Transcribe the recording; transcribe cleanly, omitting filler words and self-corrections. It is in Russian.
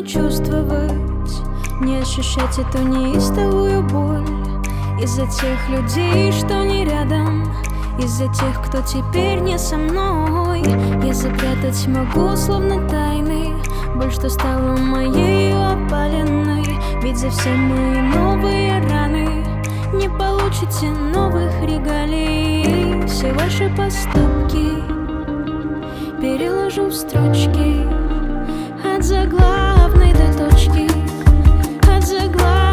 не чувствовать, не ощущать эту неистовую боль. Из-за тех людей, что не рядом, из-за тех, кто теперь не со мной. Я запрятать могу, словно тайны, боль, что стала моей опаленной. Ведь за все мои новые раны не получите новых регалий. Все ваши поступки переложу в строчки, от заглавной до точки, от заглавной